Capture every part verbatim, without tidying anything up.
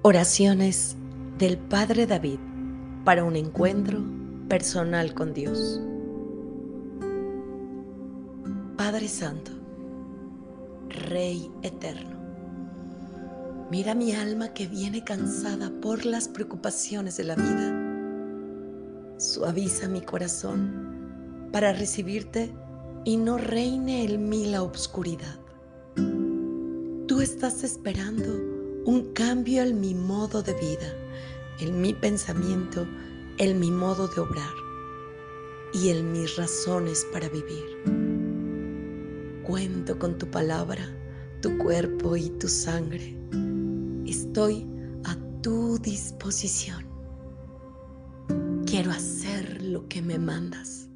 Oraciones del Padre David para un encuentro personal con Dios. Padre Santo, Rey eterno, mira mi alma que viene cansada por las preocupaciones de la vida. Suaviza mi corazón para recibirte y no reine en mí la obscuridad. Tú estás esperando un cambio en mi modo de vida, en mi pensamiento, en mi modo de obrar y en mis razones para vivir. Cuento con tu palabra, tu cuerpo y tu sangre. Estoy a tu disposición. Quiero hacer lo que me mandas.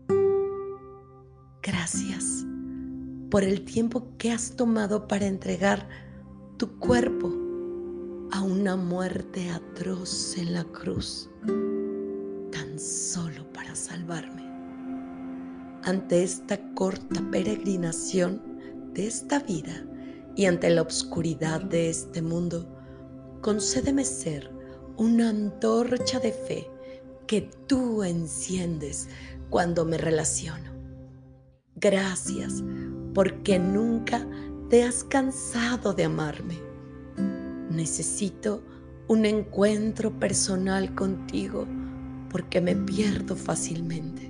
Gracias por el tiempo que has tomado para entregar tu cuerpo a una muerte atroz en la cruz, tan solo para salvarme. Ante esta corta peregrinación de esta vida y ante la oscuridad de este mundo, concédeme ser una antorcha de fe que tú enciendes cuando me relaciono. Gracias porque nunca te has cansado de amarme. Necesito un encuentro personal contigo porque me pierdo fácilmente.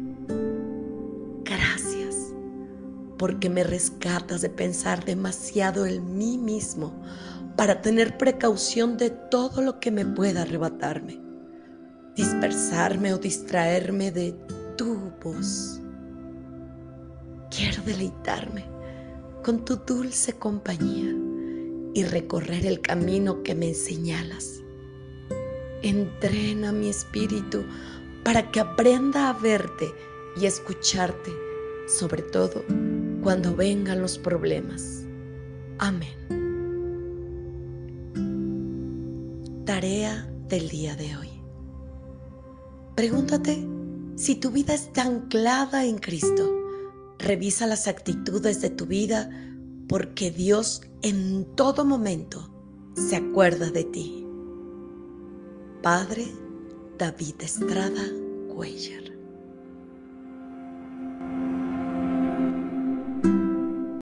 Gracias porque me rescatas de pensar demasiado en mí mismo para tener precaución de todo lo que me pueda arrebatarme, dispersarme o distraerme de tu voz. Quiero deleitarme con tu dulce compañía y recorrer el camino que me señalas. Entrena mi espíritu para que aprenda a verte y escucharte, sobre todo cuando vengan los problemas. Amén. Tarea del día de hoy. Pregúntate si tu vida está anclada en Cristo. Revisa las actitudes de tu vida porque Dios en todo momento se acuerda de ti. Padre David Estrada Cuellar.